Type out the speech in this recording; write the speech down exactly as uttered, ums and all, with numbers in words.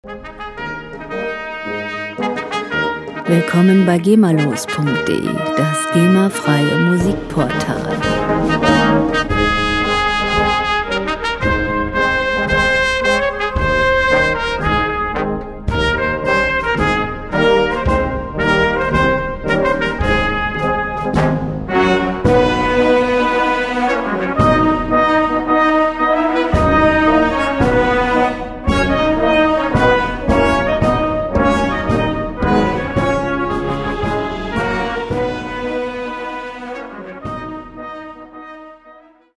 Willkommen bei gemalos punkt de, das GEMA-freie Musikportal.